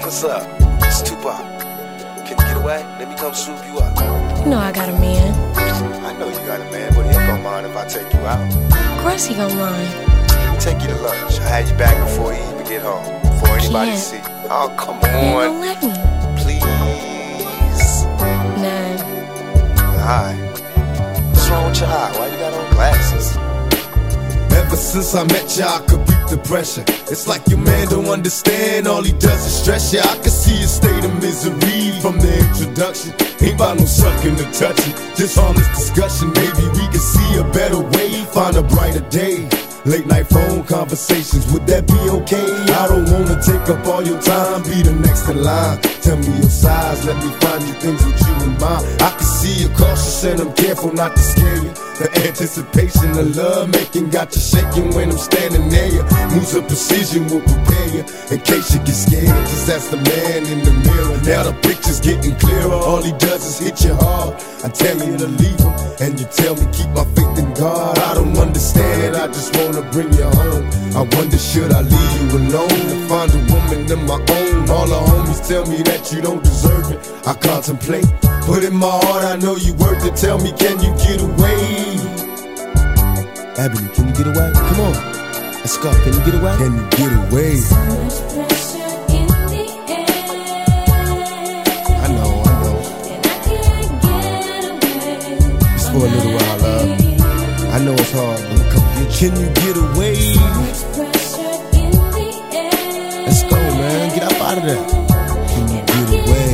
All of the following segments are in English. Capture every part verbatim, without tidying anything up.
What's up? It's Tupac. Can you get away? Let me come swoop you up. You know I got a man. I know you got a man, but he ain't gonna mind if I take you out. Of course he gonna mind. Let me take you to lunch. I'll have you back before you even get home. Before anybody Can't. see. Oh, come You on. don't let me. Please. Nah. Alright. What's wrong with your eye? Why you got on glasses? Ever since I met ya, I could beat the pressure. It's like your man don't understand, all he does is stress ya. I can see a state of misery from the introduction. Ain't about no sucking or touching, just honest discussion. Maybe we can see a better way, find a brighter day. Late night phone conversations, would that be okay? I don't wanna take up all your time, be the next in line. Tell me your size, let me find you things with you in mind. I can see you're cautious and I'm careful not to scare you. The anticipation of love making got you shaking when I'm standing near you. Moves of precision will prepare you in case you get scared. Just ask the man in the mirror. Now the picture's getting clearer. All he does is hit you hard. I tell you to leave him, and you tell me keep my faith in God. I don't understand it, I just wanna bring you home. I wonder should I leave you alone and find a woman of my own. All the homies tell me that you don't deserve it. I contemplate, but in my heart I know you worth it. Tell me, can you get away? Ebony, can you get away? Come on, let's go. Can you get away? Can you get away? So much pressure in the air. I know, I know. And I can't get away. It's for a little while, love. I know it's hard, but I'm come get you. Can you get away? So much pressure in the air. Let's go, man. Get up out of there. Can you get away?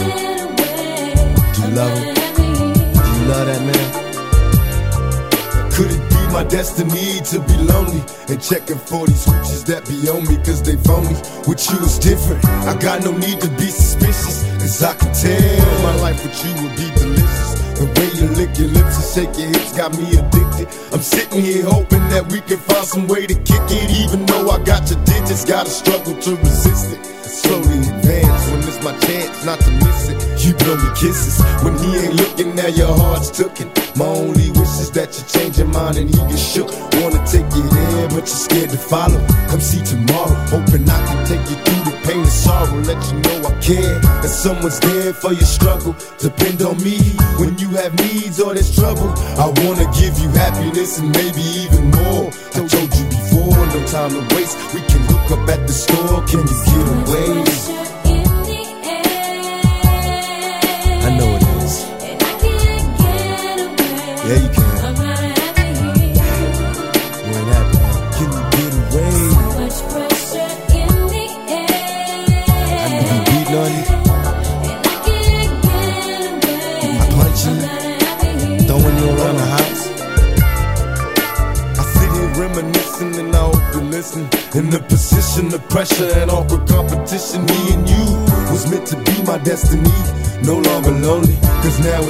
Do you love him? Do you love that man? Could it be my destiny to be lonely and checking for these hoochies that be on me cause they phony? With you is different, I got no need to be suspicious, cause I can tell my life with you will be delicious. The way you lick your lips and shake your hips got me addicted. I'm sitting here hoping that we can find some way to kick it. Even though I got your digits, gotta struggle to resist it. Slowly advance when it's my chance not to miss it. You blow me kisses when he ain't looking, now your heart's tooken. My only wish is that you change your mind and he get shook. Wanna take you there, but you're scared to follow. Come see tomorrow, hoping I can take you through the pain and sorrow. Let you know I care, that someone's there for your struggle. Depend on me when you have needs or there's trouble. I wanna give you happiness and maybe even more. I told you before, no time to waste. We can hook up at the store, can you get away? I know it is. Yeah, you can. You ain't happy. Can you get away? I know you beating on you. I punch you. Throwing you around the house. I sit here reminiscing and I hope you listen. In the position of pressure and awkward competition, me and you was meant to be my destiny. No longer lonely, cause now it's